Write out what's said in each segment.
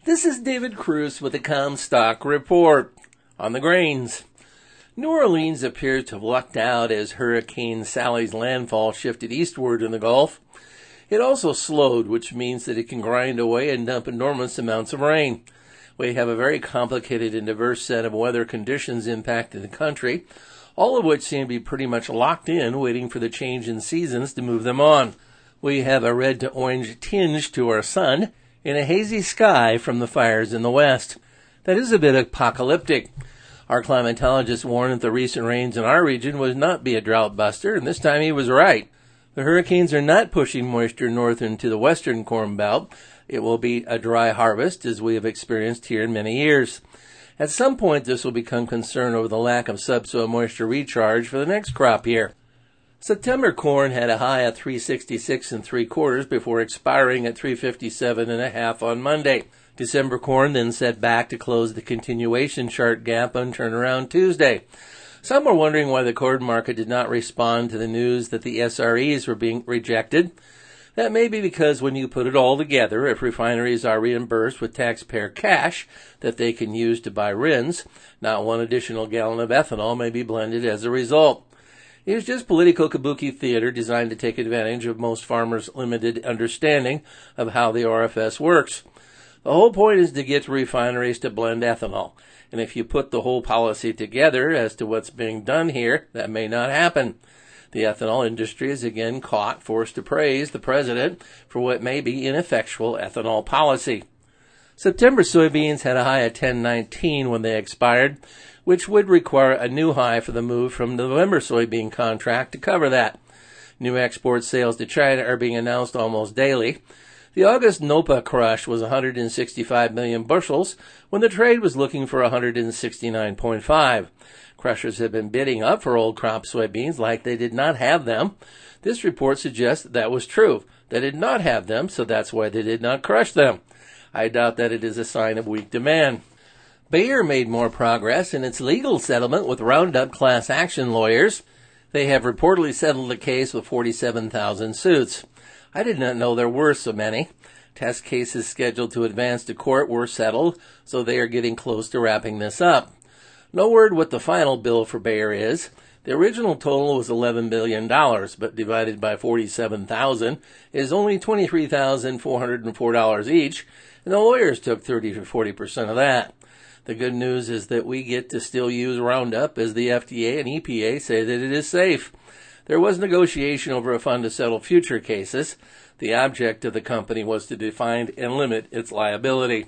This is David Cruz with the Comstock Report on the grains. New Orleans appears to have lucked out as Hurricane Sally's landfall shifted eastward in the Gulf. It also slowed, which means that it can grind away and dump enormous amounts of rain. We have a very complicated and diverse set of weather conditions impacting the country, all of which seem to be pretty much locked in, waiting for the change in seasons to move them on. We have a red to orange tinge to our sun, in a hazy sky from the fires in the west. That is a bit apocalyptic. Our climatologist warned that the recent rains in our region would not be a drought buster, and this time he was right. The hurricanes are not pushing moisture north into the western Corn Belt. It will be a dry harvest, as we have experienced here in many years. At some point, this will become concern over the lack of subsoil moisture recharge for the next crop year. September corn had a high of 366 3/4 before expiring at 357 1/2 on Monday. December corn then set back to close the continuation chart gap on turnaround Tuesday. Some are wondering why the corn market did not respond to the news that the SREs were being rejected. That may be because when you put it all together, if refineries are reimbursed with taxpayer cash that they can use to buy RINs, not one additional gallon of ethanol may be blended as a result. It was just political kabuki theater designed to take advantage of most farmers' limited understanding of how the RFS works. The whole point is to get refineries to blend ethanol. And if you put the whole policy together as to what's being done here, that may not happen. The ethanol industry is again caught, forced to praise the president for what may be ineffectual ethanol policy. September soybeans had a high of 10.19 when they expired, which would require a new high for the move from the November soybean contract to cover that. New export sales to China are being announced almost daily. The August NOPA crush was 165 million bushels when the trade was looking for 169.5. Crushers have been bidding up for old crop soybeans like they did not have them. This report suggests that was true. They did not have them, so that's why they did not crush them. I doubt that it is a sign of weak demand. Bayer made more progress in its legal settlement with Roundup class action lawyers. They have reportedly settled the case with 47,000 suits. I did not know there were so many. Test cases scheduled to advance to court were settled, so they are getting close to wrapping this up. No word what the final bill for Bayer is. The original total was $11 billion, but divided by 47,000 is only $23,404 each, and the lawyers took 30 to 40% of that. The good news is that we get to still use Roundup as the FDA and EPA say that it is safe. There was negotiation over a fund to settle future cases. The object of the company was to define and limit its liability.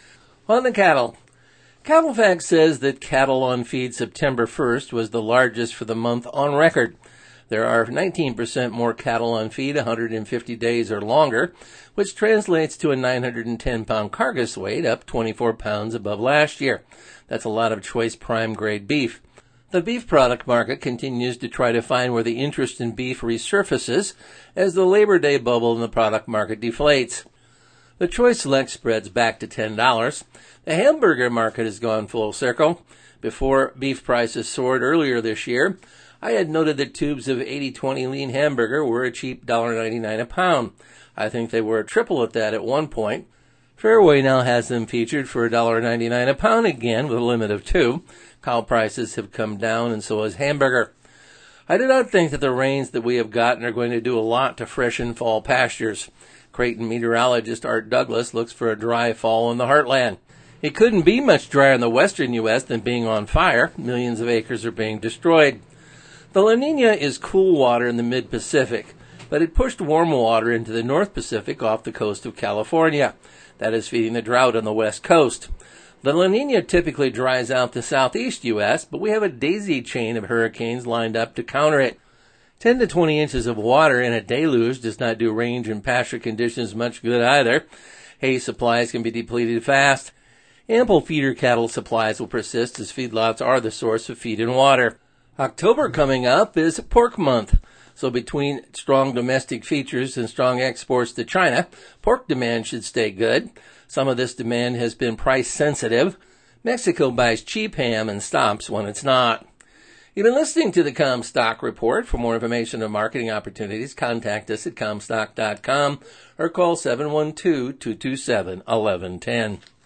On the cattle. CattleFax says that cattle on feed September 1st was the largest for the month on record. There are 19% more cattle on feed 150 days or longer, which translates to a 910-pound carcass weight, up 24 pounds above last year. That's a lot of choice prime grade beef. The beef product market continues to try to find where the interest in beef resurfaces as the Labor Day bubble in the product market deflates. The Choice Select spreads back to $10. The hamburger market has gone full circle. Before beef prices soared earlier this year, I had noted that tubes of 80/20 lean hamburger were a cheap $1.99 a pound. I think they were a triple at that at one point. Fairway now has them featured for $1.99 a pound again with a limit of 2. Cow prices have come down and so has hamburger. I do not think that the rains that we have gotten are going to do a lot to freshen fall pastures. Creighton meteorologist Art Douglas looks for a dry fall in the heartland. It couldn't be much drier in the western U.S. than being on fire. Millions of acres are being destroyed. The La Nina is cool water in the mid-Pacific, but it pushed warm water into the North Pacific off the coast of California. That is feeding the drought on the west coast. The La Nina typically dries out the southeast U.S., but we have a daisy chain of hurricanes lined up to counter it. 10 to 20 inches of water in a deluge does not do range and pasture conditions much good either. Hay supplies can be depleted fast. Ample feeder cattle supplies will persist as feedlots are the source of feed and water. October coming up is pork month. So between strong domestic features and strong exports to China, pork demand should stay good. Some of this demand has been price sensitive. Mexico buys cheap ham and stops when it's not. You've been listening to the Comstock Report. For more information on marketing opportunities, contact us at Comstock.com or call 712-227-1110.